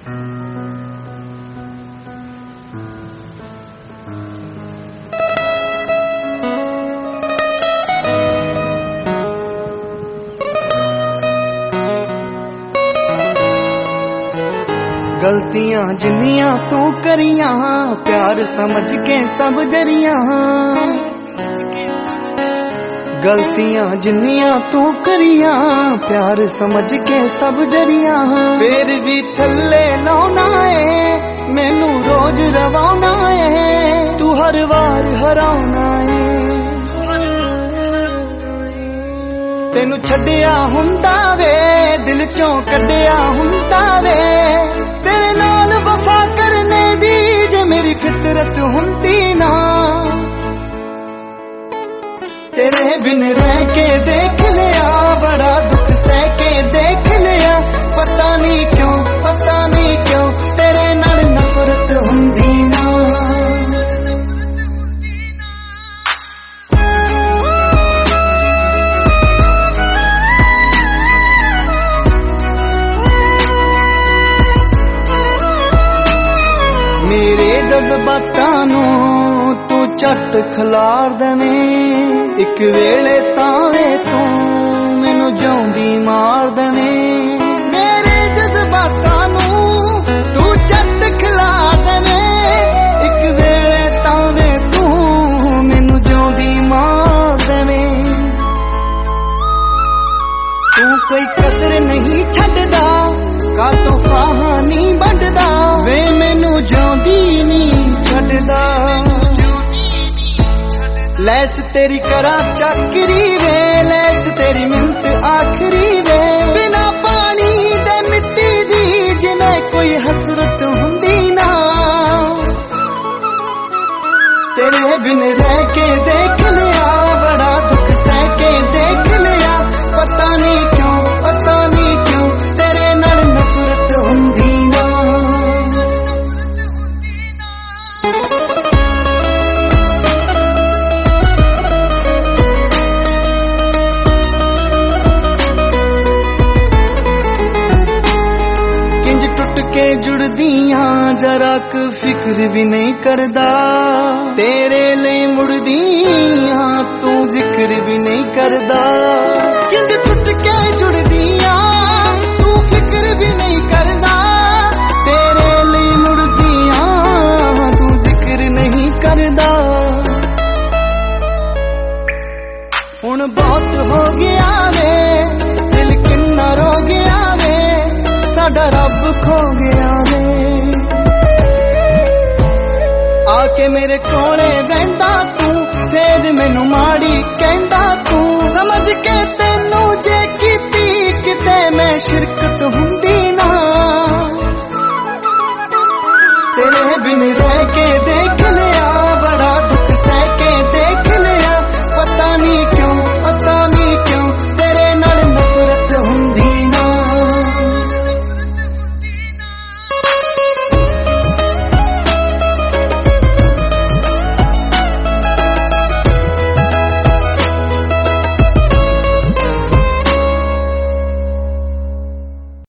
गलतियां जिन्नियां तू करियां प्यार समझ के सब जरियां। गलतियां जिन्नियां तू करियां प्यार समझ के सब जरियां। फिर भी थल्ले लाउना है मैनू रोज रवाना है, तू हर वार हराउना है। तेनू छड्डिया हुंदा वे दिल चों कड्डिया हुंदा वे, तेरे नाल वफा करने दी जे मेरी फितरत हुंदी ना। तेरे बिन रह के देख लिया बड़ा दुख सह के देख लिया, पता नहीं क्यों तेरे नाल नफरत हुंदी ना। मेरे जज्बातां नूं तू झट खलार देवें, एक वेले तावे तू मैनू जिउंदी मार देवें। मेरे जज्बातां नूं तू झट खलार देवें, एक वेले तावे तू मैनू जिउंदी मार देवें। तू कोई कसर नहीं छड्डदा कातों फाहा नहीं वड्डदा वे मैनू जिउंदी नहीं छड्डदा। लैस तेरी करा चकरी वे लैस तेरी मिन्नत आखरी वे, बिना पानी दे मिट्टी दी जिवें कोई हसरत हुंदी ना। तेरे बिन रह के देख लिया बड़ा दुख सह के देख लिया, पता नहीं क्यों तेरे नाल नफरत हुंदी ना। किंज टुट के जुड़दियां जरा क फिक्र भी नहीं करदा, तेरे लिए मुड़दियां तू जिक्र भी नहीं करदा। किंज टुट के जुड़दियां तू फिक्र भी नहीं करदा, तेरे लिए मुड़दियां तू जिक्र नहीं करदा। हुण बहुत हो गया वे दिल किन्ना रो गया वे, साडा रब खो गया वे। आके मेरे कोले बहंदा